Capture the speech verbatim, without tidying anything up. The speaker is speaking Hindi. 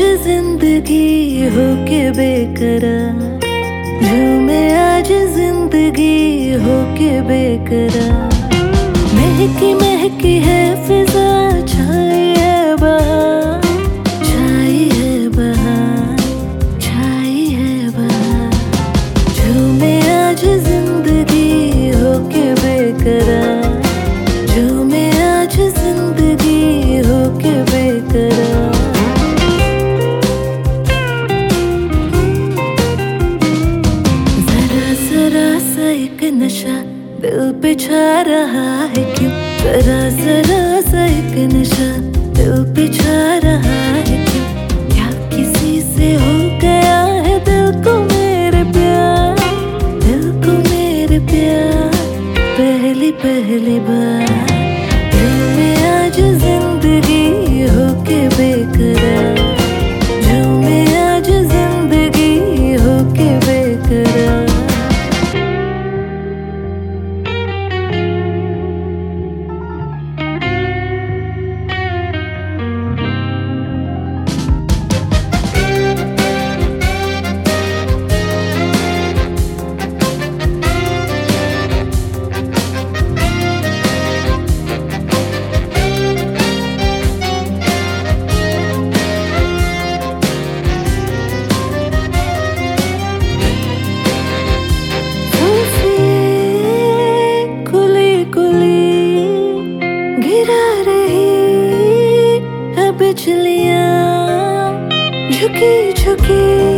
जिंदगी होके बेकरार, झूमे आज जिंदगी होके बेकरार। महकी महकी है फिजा, छाई है बहार, छाई है बहार, छाई है बहार। झूमे आज जिंदगी होके बेकरार, झूमे आज जिंदगी होके बेकरार। एक नशा दिल पे छा रहा है क्यों, जरा जरा सा एक नशा दिल पे छा रहा है क्यों। क्या किसी से हो गया है दिल को मेरे प्यार, दिल को मेरे प्यार। पहली पहली बार दिल में आज जिंदगी होके बेकरार, झूमे आज जिंदगी होके बेकरार। बिजलियाँ झुकी झुकी